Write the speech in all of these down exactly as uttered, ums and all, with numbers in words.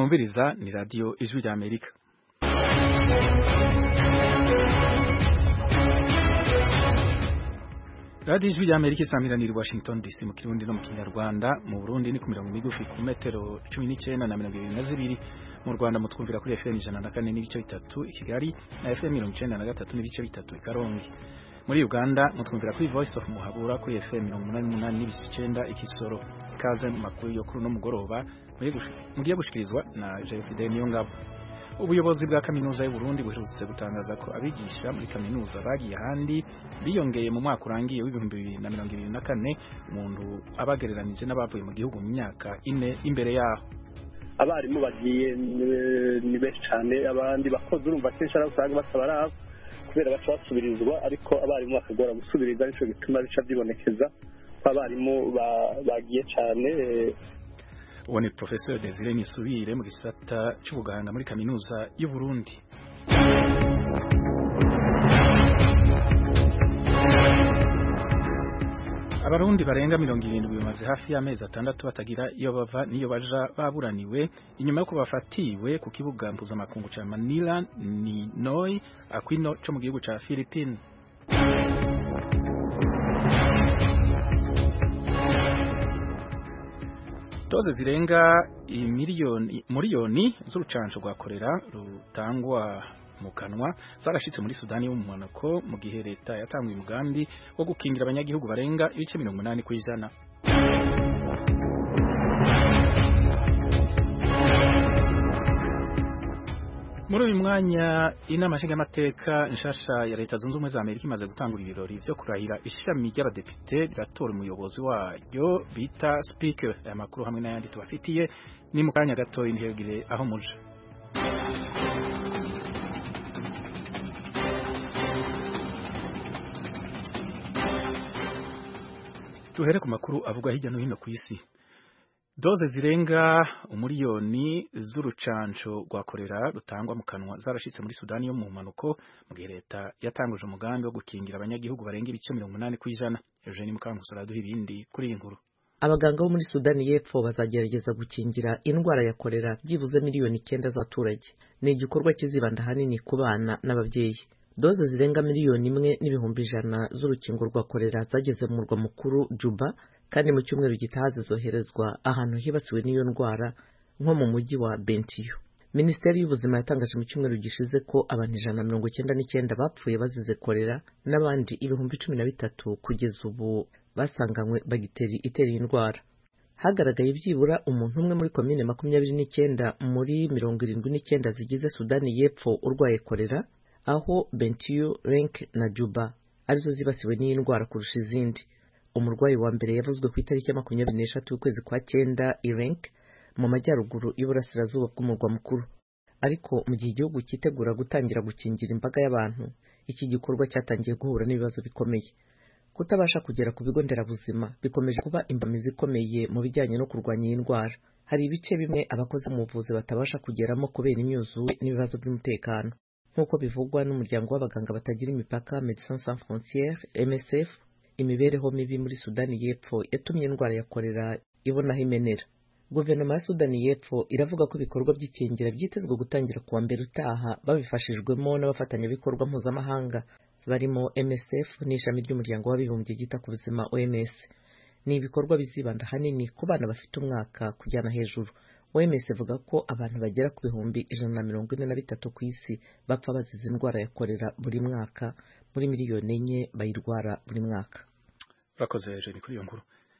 mwumviriza ni radio Ijwi rya Amerika. Radio Ijwi rya Amerika isamira Washington D C mu Kirundi no mu Kinyarwanda. Mu Burundi ni ku mirongo migufi ku metero cumi n'icyenda na mirongo ibiri na zibiri. Mu Rwanda mutwumvira kuri F M ijana na kane n'ibice bitatu i Kigali na F M mirongo icyenda na gatatu n'ibice bitatu i Karongi. Muri Uganda mutwumvira kuri Voice of Muhabura kuri F M mirongo umunani n'umunani n'ibice icyenda i Kisoro. Ikaze mu makuru yo kuri no mugoroba mugiye gushikirizwa na Jefide Niyongabo. Ubuyobozi bwa kaminuza y'u Burundi buherutse gutangaza ko abigisha muri kaminuza bagiye handi biyongeye mu mwaka urangiye w'ibihumbi bibiri na mirongo ibiri na kane umuntu abagereranije n'abavuye mu gihugu mu myaka ine imbere yaho. Abarimu bagiye ni benshi cyane, abandi bakoze urumva kenshi ari usanga batabara kubera baca basubirizwa, ariko abarimu bakagora gusubiriza, nico gituma bica byibonekeza ko abarimu bagiye cyane. Uwo ni Professor Desire Nisubire mu gisata cy'ubuganga muri kaminuza y'u Burundi. Abarundi barenga mirongo irindwi bamaze hafi y'amezi atandatu batagira iyo bava niyo baja baburaniwe inyuma yo kubafatiwe ku kibuga mpuzamakungu ca Manila ni Noi Aquino cyo mu gihugu ca Philippines. Doze zirenga imiliyoni miliyoni z'urucanco rwa kolera rutangwa mu kanwa zarashitse muri Sudani y'umumanuko mu gihe leta yatanguye umugambi wo gukingira abanyagihugu barenga ibice mirongo umunani ku ijana. Muri uyu mwanya inama nshingamateka nshasha ya leta zunze ubumwe za Amerika imaze gutangura ibirori vyo kurahira ishami ry'abadepite riratora umuyobozi waryo bita speaker. Aya makuru hamwe n'ayandi tubafitiye ni mu kanya gato intihegire aho muje. Tuhere ku makuru avuga hirya no hino ku isi. Doze zirenga umuriyoni z'urucanco rwa kolera rutangwa mu kanwa zarashitse muri Sudani yo mu manuko mu gihe leta yatanguje umugambi wo gukingira abanyagihugu barenga ibice mirongo umunani ku ijana. Eugene Mukankusi araduha ibindi kuri iyi nkuru. Abaganga bo muri Sudani y'Epfo bazagerageza gukingira indwara ya kolera byibuze miliyoni icyenda z'abaturage. Ni igikorwa kizibanda hanini ku bana n'ababyeyi. Doze zirenga miliyoni imwe n'ibihumbi ijana z'urukingo rwa kolera zageze mu murwa mukuru Juba, kandi mu cyumweru gitaha zizoherezwa ahantu hibasiwe n'iyo ndwara nko mu mujyi wa Bentiu. Minisiteri y'ubuzima yatangaje mu cyumweru gishize ko abantu ijana na mirongo icyenda n'icyenda bapfuye bazize kolera n'abandi ibihumbi cumi na bitatu kugeza ubu basanganywe bagiteri itera iyi ndwara. Hagaragaye byibura umuntu umwe muri komine makumyabiri n'icyenda muri mirongo irindwi n'icyenda zigize Sudani y'Epfo urwaye kolera, aho Bentiu, Renk na Juba arizo zibasiwe n'iyi ndwara kurusha izindi. Umurwayi wa mbere yavuzwe ku itariki ya makumyabiri n'eshatu y'ukwezi kwa cyenda i Renk mu majyaruguru y'uburasirazuba bw'umurwa mukuru. Ariko mu gihe igihugu cyitegura gutangira gukingira imbaga y'abantu, iki gikorwa cyatangiye guhura n'ibibazo bikomeye. Kutabasha kugera ku bigo nderabuzima bikomeje kuba imbamizi ikomeye mu bijyanye no kurwanya iyi ndwara. Hari ibice bimwe abakozi mu buvuzi batabasha kugeramo kubera imyuzure n'ibibazo by'umutekano, nk'uko bivugwa n'umuryango w'abaganga batagira imipaka Médecins Sans Frontières M S F. Imibereho mibi muri Sudani y'Epfo yatumye indwara ya kolera ibonaho imenera. Guverinoma ya Sudani y'Epfo iravuga ko ibikorwa by'ikingira byitezwe gutangira kuwa mbere utaha babifashijwemo n'abafatanyabikorwa mpuzamahanga barimo M S F n'ishami ry'umuryango w'abibumbye ryita ku buzima O M S. Ni ibikorwa bizibanda hanini ku bana bafite umwaka kujyana hejuru. O M S ivuga ko abantu bagera ku bihumbi ijana na mirongo ine na bitatu ku isi bapfa bazize indwara ya kolera buri mwaka, muri miliyoni enye bayirwara buri mwaka. Urakoze Eugene kuri iyo nkuru.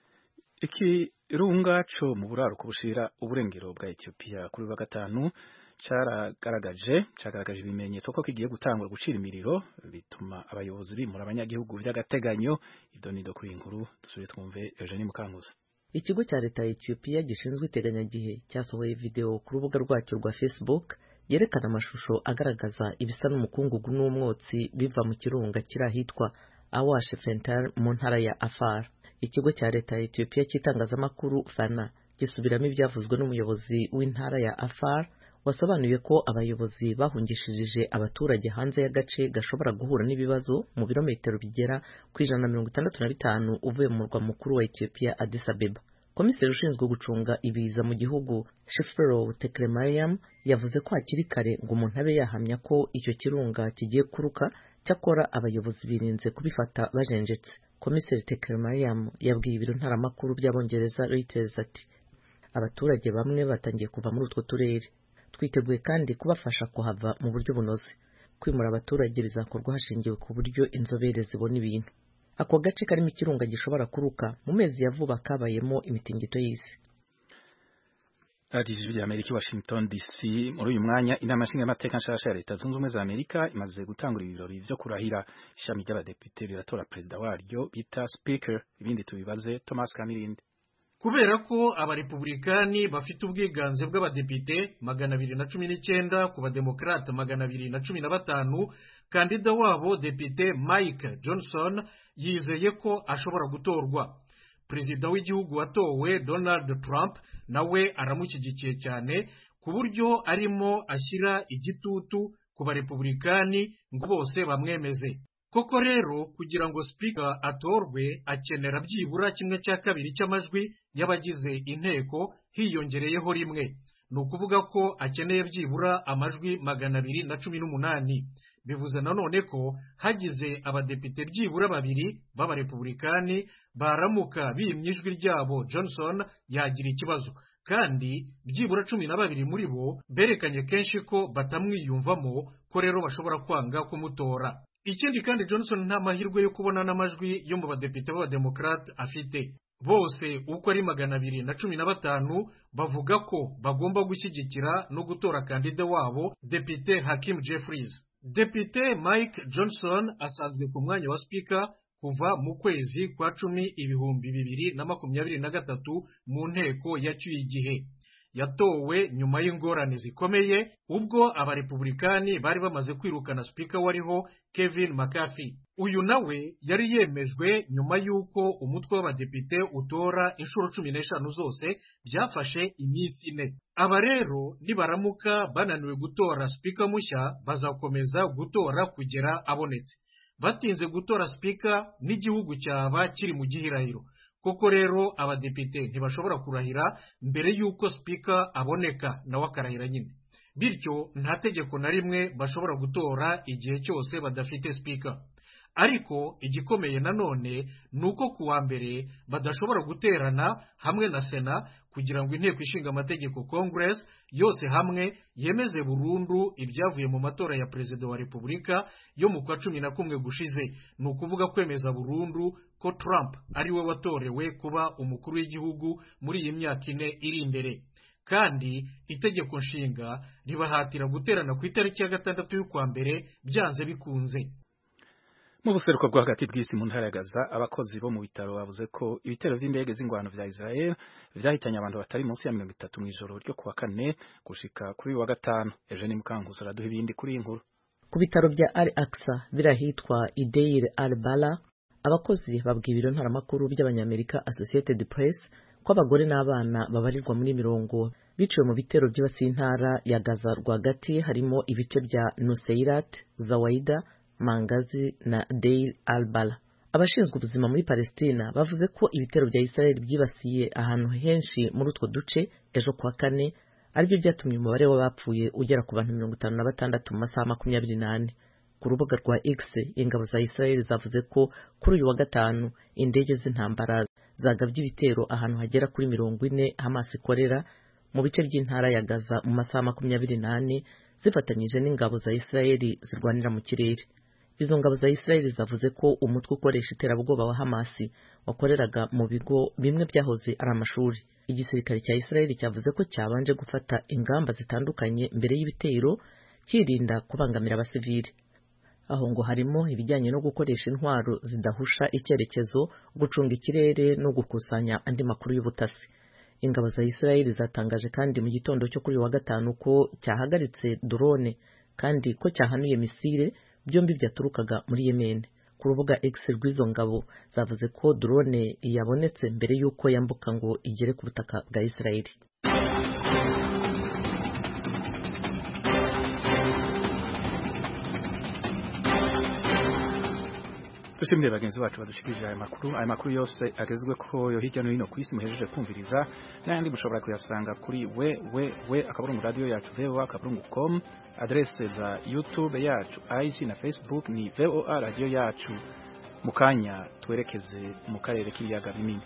Ikirunga co mu buraruko bushira uburengero bwa Ethiopia kuri wa gatanu caragaragaje cyagaragaje ibimenyetso ko kigiye gutangura gucira imiriro, bituma abayobozi bimura abanyagihugu by'agateganyo. Idonido kuri iyi nkuru dusubire twumve Eugene Mukankusi. Ikigo cya leta ya Ethiopia gishinzwe iteganyagihe cyasohoye video ku rubuga rwacyo rwa Facebook yerekana amashusho agaragaza ibisa n'umukungugu n'umwotsi biva mu kirunga kiri ahitwa Awash Fentar mu ntara ya Afar. Ikigo cya leta ya Ethiopia cy'itangazamakuru Fana gisubiramo ibyavuzwe n'umuyobozi w'intara ya Afar wasobanuye ko abayobozi bahungishije abaturage hanze y'agace gashobora guhura n'ibibazo mu birometero bigera ku ijana na mirongo itandatu na bitanu uvuye mu murwa mukuru wa Ethiopia Addis Abeba. komiseri ushinzwe gucunga ibiza mu gihugu Shifero Teklemayam yavuze ko hakiri kare ngo umuntu abe yahamya ko icyo kirunga kigiye kuruka, cyakora abayobozi birinze kubifata bajenjetse. Komiseri Teklemayam yabwiye ibiro ntaramakuru by'Abongereza Reuters ati abaturage bamwe batangiye kuva muri utwo turere, twiteguye kandi kubafasha kuhava mu buryo bunoze. Kwimura abaturage bizakorwa hashingiwe ku buryo inzobere zibona ibintu. Ako gace karimo ikirunga gishobora kuruka mu mezi ya vuba kabayemo imitingito y'isi. Radiyo y'Amerika Washington D C. Muri uyu mwanya inama nshingamateka nshasha ya Leta Zunze Ubumwe za Amerika imaze gutangura ibirori vyo kurahira. Ishami ry'abadepite riratora perezida waryo bita Speaker. Ibindi tubibaze Thomas Kamirindi. Kubera ko abarepublikani bafite ubwiganze bw'abadepite magana abiri na cumi n'icyenda ku bademokrate magana abiri na cumi na batanu, kandida wabo depite Mike Johnson yizeye ko ashobora gutorwa. Perezida w'igihugu watowe Donald Trump nawe aramushyigikiye cyane ku buryo arimo ashyira igitutu ku barepublikani ngo bose bamwemeze. Koko rero kugira ngo speaker atorwe akenera byibura kimwe cya kabiri cy'amajwi y'abagize inteko hiyongereyeho rimwe. Ni ukuvuga ko akeneye byibura amajwi magana abiri na cumi n'umunani. Bivuze nanone ko hagize abadepite byibura babiri b'abarepublikani baramuka bimye ijwi ryabo, Johnson yagira ikibazo, kandi byibura cumi na babiri muri bo berekanye kenshi ko batamwiyumvamo, ko rero bashobora kwanga kumutora. Ikindi kandi Johnson nta mahirwe yo kubona n'amajwi yo mu badepite b'abademokrate afite. Bose uko ari magana abiri na cumi na batanu bavuga ko bagomba gushyigikira no gutora kandida wabo depite Hakeem Jeffries. Depite Mike Johnson asanzwe ku mwanya wa speaker kuva mu kwezi kwa cumi ibihumbi bibiri na makumyabiri na gatatu mu nteko yacyuye igihe. Yatowe nyuma y'ingorane zikomeye ubwo abarepublikani bari bamaze kwirukana speaker wariho Kevin McCarthy. Uyu nawe yari yemejwe nyuma y'uko umutwe w'abadepite utora inshuro cumi n'eshanu zose byafashe iminsi ine. Aba rero nibaramuka bananiwe gutora speaker mushya bazakomeza gutora kugera abonetse. Batinze gutora speaker n'igihugu cyaba kiri mu gihirahiro. Koko rero abadepite ntibashobora kurahira mbere y'uko speaker aboneka nawe akarahira nyine. Bityo nta tegeko na rimwe bashobora gutora igihe cyose badafite speaker. Ariko igikomeye nanone nuko kuwa mbere badashobora guterana hamwe na Sena kugira ngo inteko ishinga amategeko Congress yose hamwe yemeze burundu ibyavuye mu matora ya perezida wa Repubulika yo mu kwa cumi na kumwe gushize. Ni ukuvuga kwemeza burundu ko Trump ari we watorewe kuba umukuru w'igihugu muri iyi myaka ine iri imbere. Kandi itegeko nshinga ribahatira guterana ku itariki ya gatandatu y'ukwa mbere byanze bikunze. Mu buseruko bwo hagati bw'isi mu ntara ya Gaza, abakozi bo mu bitaro bavuze ko ibitero vy'indege z'ingwano vya Israel vyahitanye abantu batari munsi ya mirongo itatu mu ijoro ryo kuwa kane gushika kuri wa gatanu. Eugene Mukankusi araduha ibindi kuri iyi nkuru. Ku bitaro bya Al-Aqsa birahitwa Ideir al-Bala, abakozi babwiye ibiro ntaramakuru by'abanyamerika Associated Press ko abagore n'abana babarirwa muri mirongo biciwe mu bitero byibasiye intara ya Gaza rwagati, harimo ibice bya Nuseirat, Zawaida, Mangazi na Deir al-Bala. Abashinzwe ubuzima muri Palestina bavuze ko ibitero bya Israel byibasiye ahantu henshi muri utwo duce ejo kwa kane aribyo byatumye umubare w'abapfuye ugera ku bantu mirongo itanu na batandatu mu masaha makumyabiri n'ane. Ku rubuga rwa X, ingabo za Israel zavuze ko kuri uyu wa gatanu indege z'intambara zagabye ibitero ahantu hagera kuri mirongo ine Hamas ikorera mu bice by'intara ya Gaza mu masaha makumyabiri n'ane zifatanyije n'ingabo za Israel zirwanira mu kirere. Izo ngabo za Israel zavuze ko umutwe ukoresha iterabwoba wa Hamas wakoreraga mu bigo bimwe byahoze ari amashuri. Igisirikare cya Israel cyavuze ko cyabanje gufata ingamba zitandukanye mbere y'ibitero kirinda kubangamira abasivili. Aho ngo harimo ibijyanye no gukoresha intwaro zidahusha icyerekezo, gucunga ikirere no gukusanya andi makuru y'ubutasi. Ingabo za Israel zatangaje kandi mu gitondo cyo kuri wa gatanu ko cyahagaritse drone kandi ko cyahanuye misile byombi byaturukaga muri Yemen. Ku rubuga X rw'izo ngabo zavuze ko drone yabonetse mbere y'uko yambuka ngo igere ku butaka bwa Israel. dushimire bagenzi bacu badushikirije aya makuru aya makuru yose agezwe ko yo hirya no hino ku isi muhejeje kumviriza n'ayandi mushobora kuyasanga kuri we we we akaburungu radio yacu v o a akaburungu com adresse za YouTube yacu I G na Facebook ni V O A radio yacu mukanya twerekeze mu karere k'ibiyaga binini.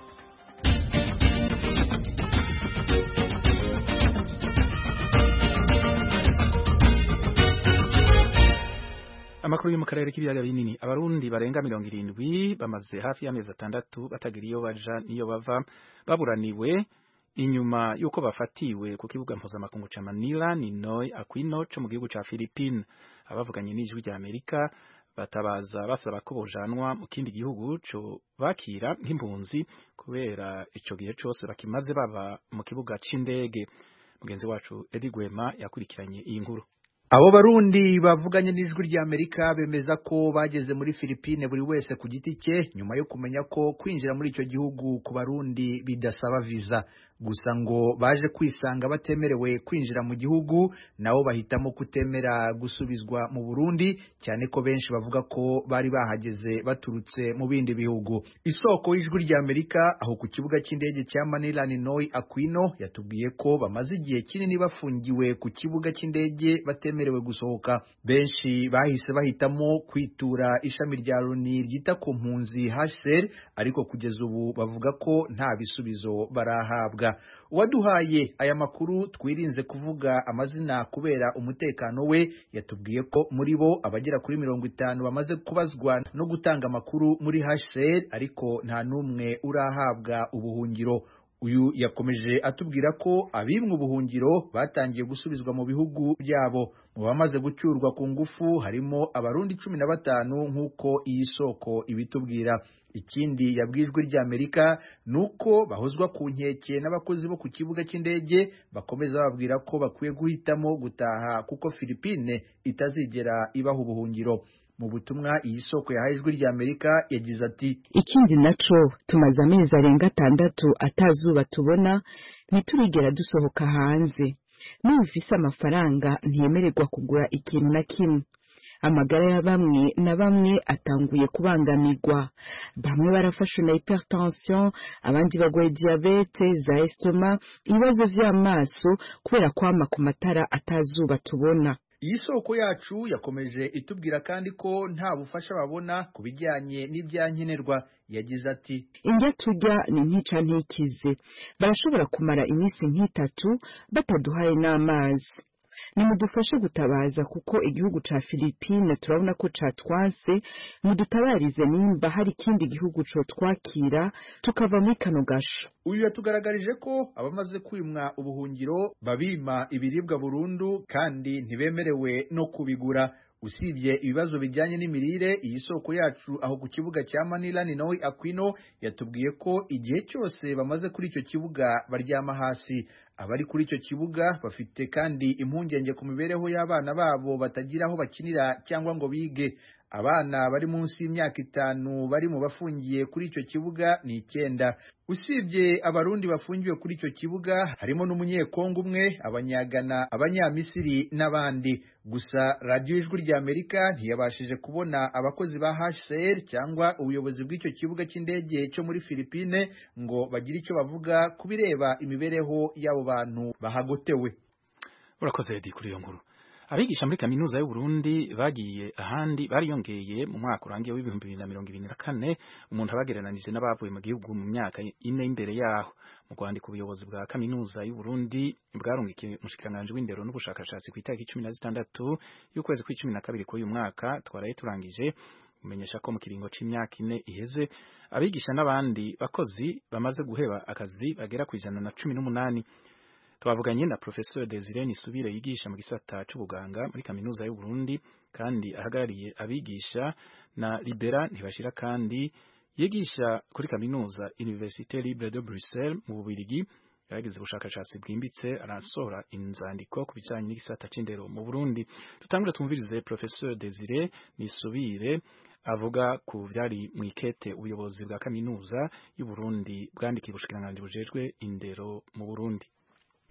Amakuru yo mu karere k'ibiyaga binini abarundi barenga mirongo irindwi bamaze hafi y'amezi atandatu batagira iyo baja niyo bava baburaniwe inyuma yuko bafatiwe ku kibuga mpuzamakungu ca Manila Ninoy Aquino co mu gihugu ca Philippines. Abavuganye n'ijwi rya Amerika batabaza basaba ko bojanwa mu kindi gihugu co bakira nk'impunzi kubera ico gihe cose bakimaze baba mu kibuga c'indege. Mugenzi wacu Edi Gwema yakurikiranye iyi nkuru. Abo barundi bavuganye n'ijwi rya Amerika bemeza ko bageze muri Philippines buri wese ku giti cye nyuma yo kumenya ko kwinjira muri ico gihugu ku barundi bidasaba visa, gusa ngo baje kwisanga batemerewe kwinjira mu gihugu nabo bahitamo kutemera gusubizwa mu Burundi, cyane ko benshi bavuga ko bari bahageze baturutse mu bindi bihugu. Isoko y'ijwi rya Amerika aho ku kibuga cy'indege cya Manila Ninoy Aquino yatubwiye ko bamaze igihe kinini bafungiwe ku kibuga cy'indege batemerewe gusohoka. Benshi bahise bahitamo kwitura ishami rya Loni ryita ku mpunzi H C R, ariko kugeza ubu bavuga ko nta bisubizo barahabwa. Uwaduhaye aya makuru twirinze kuvuga amazina kubera umutekano we yatubwiye ko muri bo abagera kuri mirongo itanu bamaze kubazwa no gutanga amakuru muri H C R, ariko nta numwe urahabwa ubuhungiro. Uyu yakomeje atubwira ko abimwe ubuhungiro batangiye gusubizwa mu bihugu byabo. Mu bamaze gucyurwa ku ngufu harimo abarundi cumi na batanu nk'uko iyi soko ibitubwira. Ikindi yabwijwe rya Amerika nuko bahozwa ku nkeke n'abakozi bo ku kibuga cy'indege bakomeza babwira ko bakwiye guhitamo gutaha kuko Philippines itazigera ibaho ubuhungiro. Mu butumwa iyi soko yahejwe rya Amerika yagize ati, ikindi naco tumaze amezi arenga atandatu atazuba tubona ntiturigera dusohoka hanze, n'ufise amafaranga ntiyemererwa kugura ikintu na kimwe. Amagara ya bamwe na bamwe atanguye kubangamirwa, bamwe barafashwe na hypertension, abandi bagwaye diabete, za estoma, ibibazo vy'amaso kubera kwama ku matara atazuba tubona. Iyi soko yacu yakomeje itubwira kandi ko nta bufasha babona ku bijyanye n'ibyankenerwa. Yagize ati, indya turya ni ntica ntikize, barashobora kumara iminsi nk'itatu bataduhaye n'amazi. Nimudufashe gutabaza kuko igihugu ca Philippines turabona ko catwanse, mudutabarize nimba hari ikindi gihugu co twakira tukava muri kano gasho. Uyu yatugaragarije ko abamaze kwimwa ubuhungiro babima ibiribwa burundu kandi ntibemerewe no kubigura. Usibye ibibazo bijyanye n'imirire, iyi soko yacu aho ku kibuga cya Manila Ninoy Aquino yatubwiye ko igihe cyose bamaze kuri icyo kibuga baryama hasi. Abari kuri icyo kibuga bafite kandi impungenge ku mibereho y'abana babo batagira aho bakinira cyangwa ngo bige. Abana bari munsi y'imyaka itanu bari mu bafungiye kuri icyo kibuga ni icyenda. Usibye abarundi bafungiwe kuri icyo kibuga harimo n'umunyekongo umwe, abanyagana, abanyamisiri n'abandi. Gusa radio ijwi rya Amerika ntiyabashije kubona abakozi ba H C R cyangwa ubuyobozi bw'icyo kibuga cy'indege cyo muri Philippines ngo bagire icyo bavuga kubireba imibereho y'abo bantu bahagotewe. Urakoze Edi kuri iyo nkuru. Abigisha muri kaminuza y'u Burundi bagiye ahandi bariyongeye mu mwaka urangiye w'ibihumbi bibiri na mirongo ibiri na kane, umuntu abagereranije n'abavuye mu gihugu mu myaka ine imbere yaho. Mu Rwanda ku buyobozi bwa kaminuza y'u Burundi bwarungikiye umushikiranganje w'indero n'ubushakashatsi ku itariki cumi na zitandatu y'ukwezi kw'icumi na kabiri k'uyu mwaka twaraye turangije umenyesha ko mu kiringo c'imyaka ine iheze abigisha n'abandi bakozi bamaze guheba akazi bagera ku ijana na cumi n'umunani. Twavuganye na Professor Desire Nisubire yigisha mu gisata c'ubuganga muri kaminuza y'u Burundi kandi ahagarariye abigisha, na Libera Ntibashira kandi yigisha kuri kaminuza Université Libre de Bruxelles mu Bubiligi. Yagize ubushakashatsi bwimbitse arasohora inzandiko ku bijanye n'igisata c'indero mu Burundi. Tutangure twumvirize Professor Desire Nisubire avuga ku vyari mu ikete ubuyobozi bwa kaminuza y'u Burundi bwandikiye ubushikiranganje bujejwe indero mu Burundi.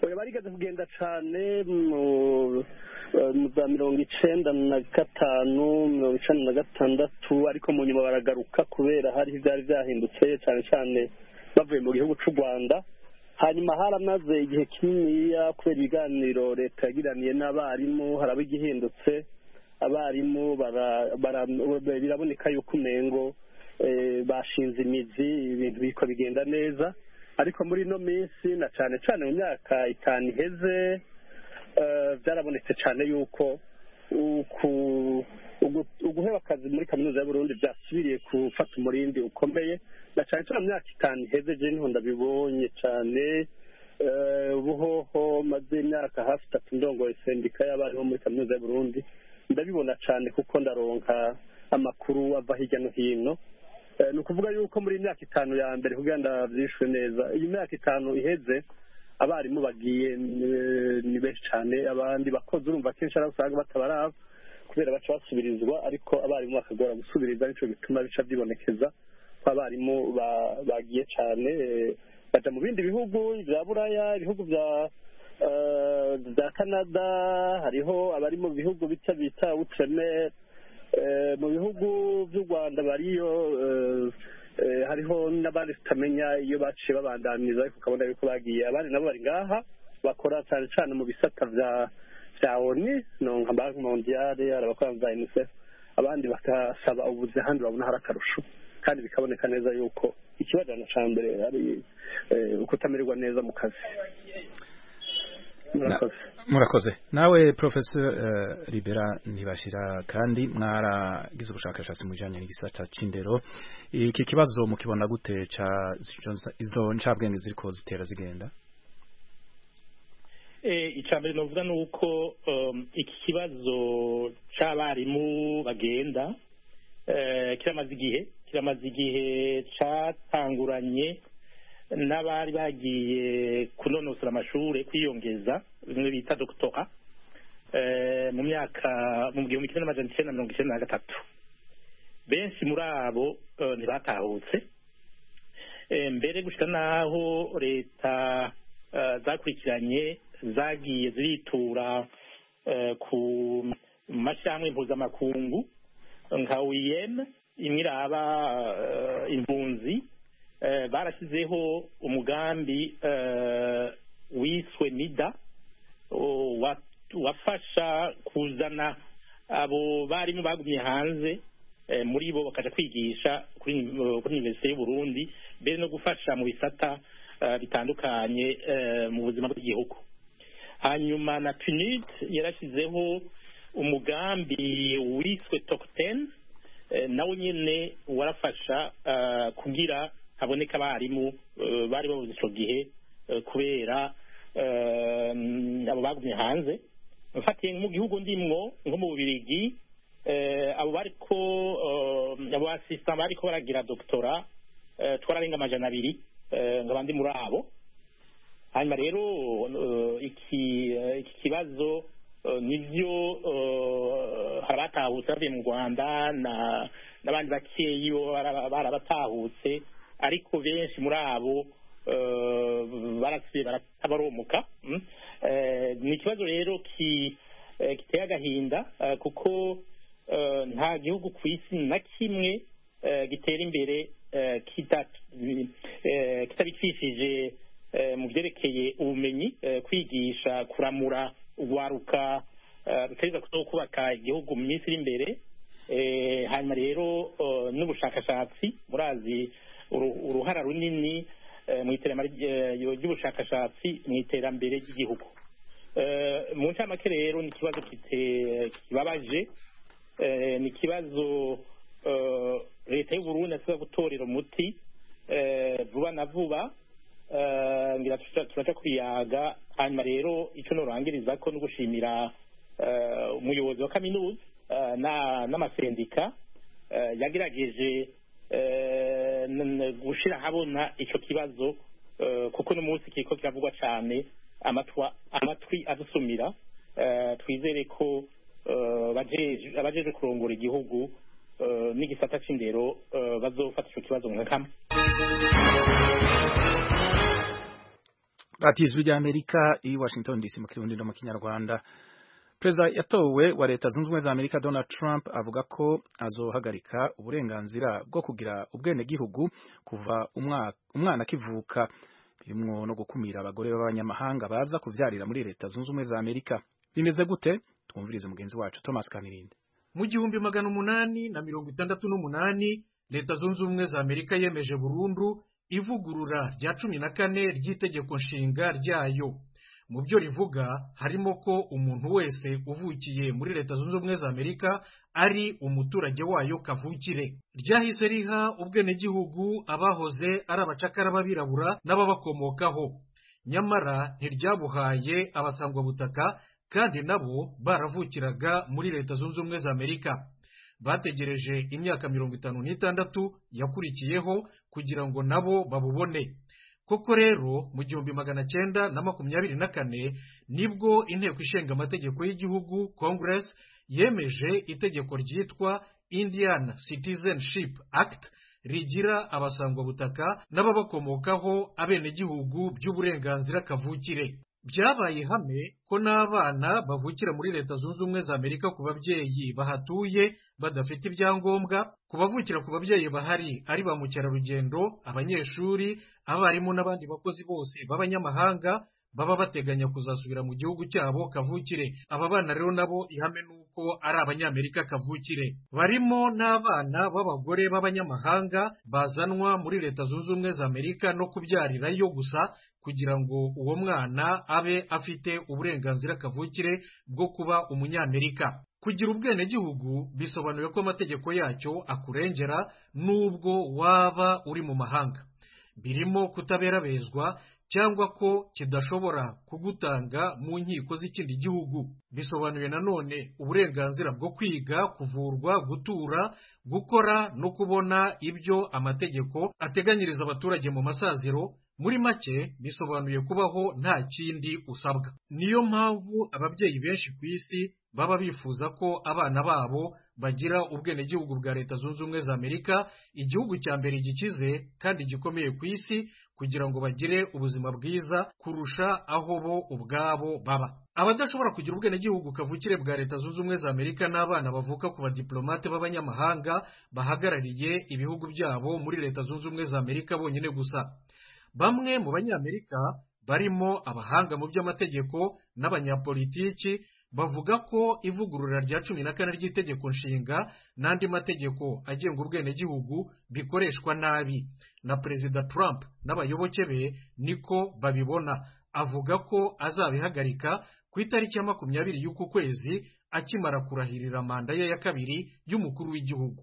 oya barigeze kugenda cyane mu za mirongo icenda na gatanu mirongo icenda na gatandatu ariko mu nyuma baragaruka kubera hari ibyari byahindutse cyane cyane bavuye mu gihugu cy'u Rwanda. Hanyuma haramaze igihe kininiya kubera ibiganiro leta yagiraniye n'abarimu haraba igihindutse, abarimu biraboneka yuko umengo bashinze imizi, ibintu biriko bigenda neza. Ariko muri ino minsi na cyane cyane mu myaka itanu iheze byarabonetse cyane yuko uguheba akazi muri kaminuza y'Uburundi byasubiriye gufata umurindi ukomeye, na cyane cyane mu myaka itanu iheze je niho ndabibonye cyane. Ubuhoho maze imyaka hafi itatu ndongoye sendika y'abarimu muri kaminuza y'Uburundi, ndabibona cyane kuko ndaronka amakuru ava hirya no hino. Ni ukuvuga yuko muri imyaka itanu ya mbere kugira ndabyishwe neza, iyi myaka itanu iheze abarimu bagiye ni benshi cyane, abandi bakoze urumva kenshi ari usanga batabaraba kubera baca basubirizwa, ariko abarimu bakagora gusubiriza, nico gituma bica byibonekeza ko abarimu bagiye cyane baja mu bindi bihugu bya Buraya, ibihugu bya bya Canada, hariho abari mu bihugu bita bita Outre-mer, mu bihugu by'u Rwanda bariyo, hariho n'abandi tutamenya iyo baciye babandaniza, ariko ukabona yuko bagiye. Abandi nabo bari ngaha bakora cyane cyane mu bisata vya vya O N U, no nka Banki Mondiale, abakora za UNICEF, abandi bakasaba ubuzi handi babona hari akarusho, kandi bikaboneka neza yuko ikibajana ca mbere ari ukutamererwa neza mu kazi. Murakoze. Nawe Professor uh, Libera Ntibashira, kandi mwaragize ubushakashatsi mu bijanye n'igisata c'indero, iki kibazo mukibona gute ca izo ncabwenge ziriko zitera zigenda? Eh icambere novuga nuko um, iki kibazo c'abarimu bagenda eh kiramaze igihe kiramaze igihe catanguranye n'abari bagiye kunonosora amashure kwiyongeza bimwe bita doctora eh mu myaka mu gihumbi kimwe n'amajana icenda na mirongo icenda na gatatu. Benshi muri abo uh, ntibatahutse, e, mbere gushika naho leta uh, zakurikiranye zagiye ziritura uh, ku mashirahamwe mpuzamakungu nka O I M imwe iraba uh, impunzi. Uh, barashyizeho umugambi uh, wiswe NIDA uh, wafasha kuzana abo barimu bagumye hanze uh, muri bo bakaja kwigisha kuri uh, kuri Universite y'u Burundi, mbere no gufasha mu bisata uh, bitandukanye uh, mu buzima bw'igihugu. Hanyuma na P N U D yarashyizeho umugambi wiswe T O C ten uh, nawo nyene warafasha uh, kugira haboneka abarimu uh, bari babuze ico gihe uh, kubera uh, abo bagumye hanze. Mfatiye mu gihugu ndimwo nko mu Bubiligi, uh, abo bariko uh, abo assistant bariko baragira doctora uh, twararenga amajana abiri uh, ngabandi muri abo. Hanyuma rero uh, iki uh, iki kibazo uh, nivyo uh, haratahutse bavuye mu Rwanda na n'abandi bakeyi barabatahutse, ariko benshi muri abo barasiye baratabaromuka. Ni ikibazo rero kiteye agahinda, kuko nta gihugu ku isi na kimwe gitera imbere kitabicishije mu byerekeye ubumenyi, kwigisha, kuramura urwaruka ruteza kubaka igihugu mu minsi iri imbere. Hanyuma rero n'ubushakashatsi, murazi uruhara runini mu iterambere ry'ubushakashatsi mu iterambere ry'igihugu. Mu ncamake rero ni ikibazo kibabaje, ni ikibazo leta y'u Burundi asiba gutorera umuti vuba na vuba, ngira turaca kubiyaga. Hanyuma rero icyo norangiriza ko no gushimira umuyobozi wa kaminuza n'amasendika yagerageje gushira habona icyo kibazo, kuko n'umunsi kiriko kiravugwa cyane, amatwi adusumira. Twizere ko abajeje kurongora igihugu n'igisata c'indero bazofata icyo kibazo nka kamwe. radiyo ijwi ry'Amerika i Washington D C mu kirundi no mu kinyarwanda. Perezida yatowe wa Leta Zunze Ubumwe za Amerika Donald Trump avuga ko azohagarika uburenganzira bwo kugira ubwenegihugu kuva umwana umwana akivuka, birimwo no gukumira abagore b'abanyamahanga baza kuvyarira muri Leta Zunze Ubumwe za Amerika. Bimeze gute? Twumvirize mugenzi wacu Thomas Kamirinde. Mu gihumbi magana umunani na mirongo itandatu n'umunani Leta Zunze Ubumwe za Amerika yemeje burundu ivugurura rya cumi na kane ry'itegeko nshinga ryayo. Mu byo rivuga harimo ko umuntu wese uvukiye muri Leta Zunze Ubumwe za Amerika ari umuturage wayo kavukire. Ryahise riha ubwenegihugu abahoze ari abacakara b'abirabura n'ababakomokaho, nyamara ntiryabuhaye abasangwa butaka kandi nabo baravukiraga muri Leta Zunze Ubumwe za Amerika. Bategereje imyaka mirongo itanu n'itandatu yakurikiyeho kugira ngo nabo babubone. Koko rero mu gihumbi magana cyenda na makumyabiri na kane nibwo inteko ishinga amategeko y'igihugu Congress yemeje itegeko ryitwa Indian Citizenship Act rigira abasangwa butaka n'ababakomokaho abenegihugu by'uburenganzira kavukire. Byabaye hame ko n'abana bavukira muri Leta Zunze Ubumwe za Amerika ku babyeyi bahatuye badafite ibyangombwa, ku bavukira ku babyeyi bahari ari ba mukerarugendo, abanyeshuri, abarimu n'abandi bakozi bose b'abanyamahanga baba bateganya kuzasubira mu gihugu cyabo kavukire. Aba bana rero nabo ihame nuko ari abanyamerika kavukire. Barimo n'abana b'abagore b'abanyamahanga bazanwa muri Leta Zunze Ubumwe za Amerika no kubyarirayo gusa kugira ngo uwo mwana abe afite uburenganzira kavukire bwo kuba umunyamerika. Kugira ubwenegihugu bisobanuye ko amategeko yacyo akurengera nubwo waba uri mu mahanga. Birimo kutaberabezwa cyangwa ko kidashobora kugutanga mu nkiko z'ikindi gihugu. Bisobanuye nanone uburenganzira bwo kwiga, kuvurwa, gutura, gukora no kubona ibyo amategeko ateganyiriza abaturage mu masaziro. Muri make bisobanuye kubaho nta kindi usabwa. Niyo mpamvu ababyeyi benshi ku isi baba bifuza ko abana babo bagira ubwenegihugu bwa Leta Zunze Ubumwe za Amerika, igihugu cya mbere gikize kandi gikomeye ku isi, kugira ngo bagire ubuzima bwiza kurusha aho bo ubwabo baba. Abadashobora kugira ubwenegihugu kavukire bwa Leta Zunze Ubumwe za Amerika n'abana bavuka ku badiplomate b'abanyamahanga bahagarariye ibihugu byabo muri Leta Zunze Ubumwe za Amerika bonyine gusa. Bamwe mu banyamerika barimo abahanga mu by'amategeko n'abanyapolitiki bavuga ko ivugurura rya cumi na kane ry'itegeko nshinga n'andi mategeko agenga ubwenegihugu bikoreshwa nabi. Na Perezida Trump n'abayoboke be niko babibona. Avuga ko azabihagarika ku itariki ya makumyabiri y'uku kwezi akimara kurahirira manda ye ya kabiri y'umukuru w'igihugu.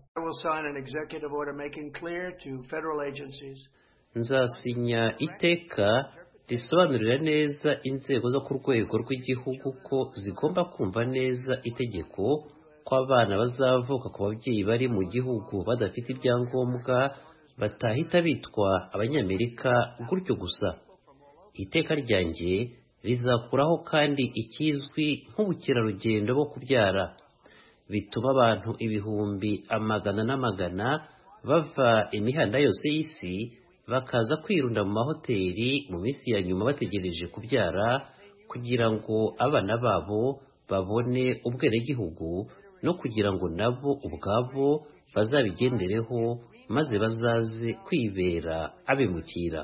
Nzasinya iteka risobanurira neza inzego zo ku rwego rw'igihugu ko zigomba kumva neza itegeko ko abana bazavuka ku babyeyi bari mu gihugu badafite ibyangombwa batahita bitwa abanyamerika gutyo gusa. Iteka ryanjye rizakuraho kandi ikizwi nk'ubukerarugendo bwo kubyara, bituma abantu ibihumbi amagana n'amagana bava imihanda yose y'isi bakaza kwirunda mu mahoteli mu minsi ya nyuma bategereje kubyara kugira ngo abana babo babone ubwenegihugu no kugira ngo nabo ubwabo bazabigendereho maze bazaze kwibera abimukira.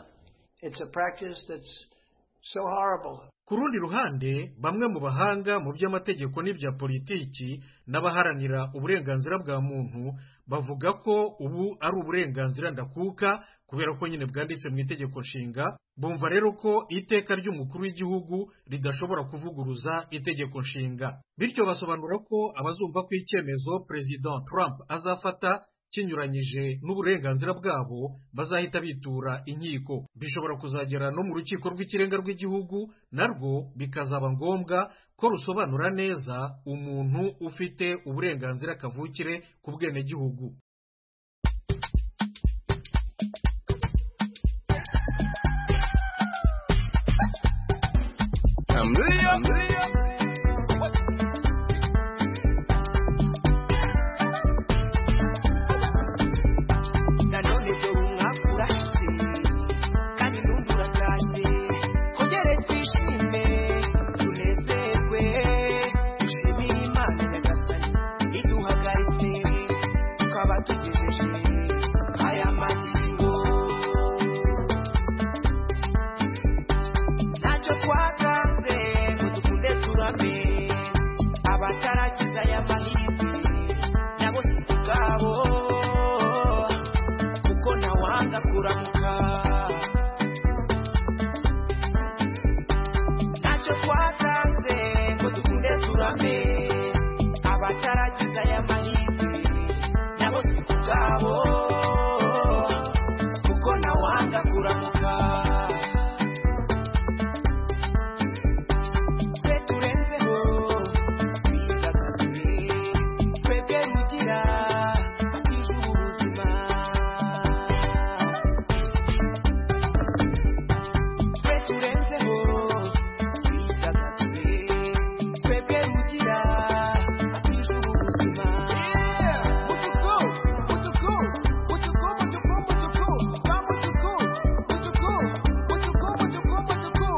Ku rundi ruhande, bamwe mu bahanga mu by'amategeko n'ibya politiki n'abaharanira uburenganzira bwa muntu bavuga ko ubu ari uburenganzira ndakuka kubera ko nyine bwanditse mu itegeko nshinga. Bumva rero ko iteka ry'umukuru w'igihugu ridashobora kuvuguruza itegeko nshinga. Bityo basobanura ko abazumva ko icyemezo President Trump azafata kinyuranyije n'uburenganzira bwabo bazahita bitura inkiko. Bishobora kuzagera no mu rukiko rw'ikirenga rw'igihugu, narwo bikazaba ngombwa ko rusobanura neza umuntu ufite uburenganzira kavukire ku bwenegihugu. Kugera wanga kuramuka ntacyo twatanze ngo dukunde turame abataragize aya mahirwe nabo si ku bwabo kuko ntawanga kuramuka twe turenzeho twidagadure twebwe rugira batije ubu buzima twe turenzeho twidagadure twebwe rugira batije ubu buzima mutuku mutuku mutuku mutuku mutuku ba mutuku mutuku mutuku mutuku mutuku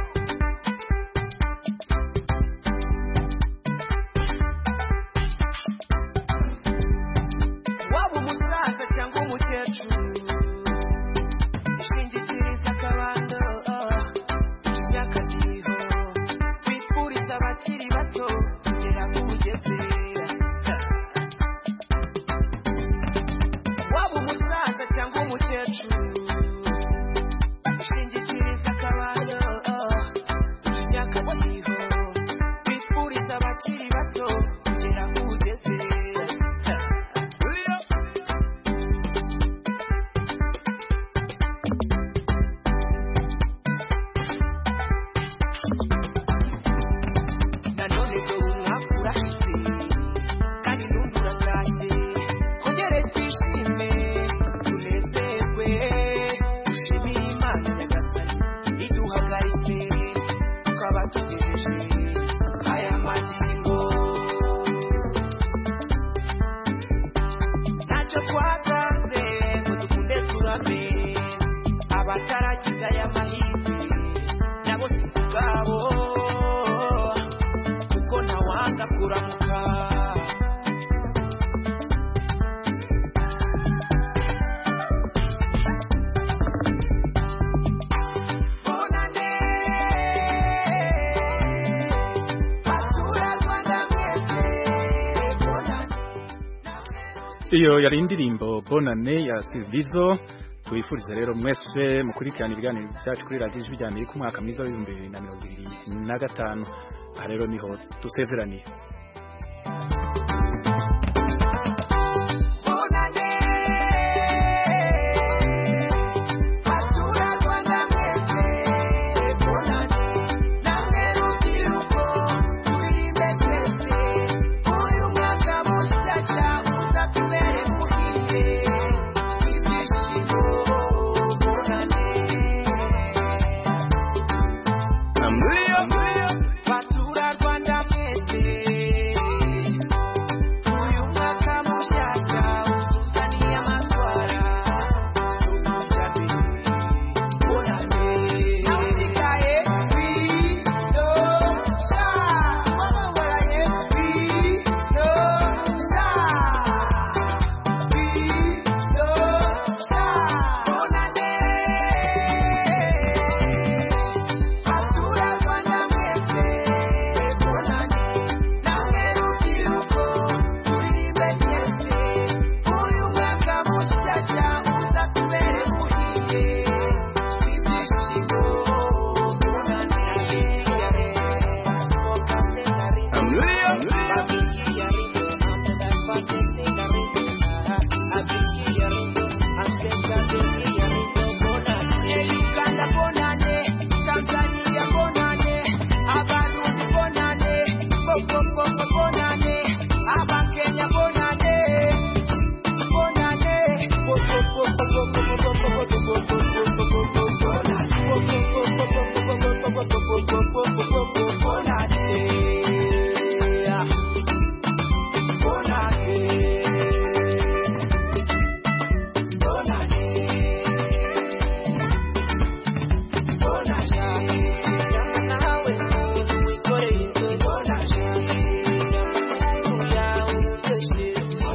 waba umusaza cyangwa umukecuru ishingikiriza akabando imyaka ndiho twifuriza abakiri bato kugera ku bugesera waba umusaza cyangwa umukecuru ishingikiriza akabando imyaka ndiho twifuriza abakiri bato kugera ku bugesera nanone dore umwaka urashize kandi n'undi uratashye twongere twishime tunezerwe dushimire imana nyagasani iduhagaritse tukaba tugejeje aya magingo ntacyo twatanze ngo dukunde turame abataragize aya mahirwe nabo si ku bwabo kuko ntawanga kuramuka bonane baturarwanda mwese bonane iyo yari indirimbo Bonane ya Silvizo. Twifuriza rero mwese mukurikirana ibiganiro byacu kuri radiyo ijwi ry'Amerika umwaka mwiza w'ibihumbi bibiri na mirongo ibiri na gatanu. Aha rero niho dusezeraniye.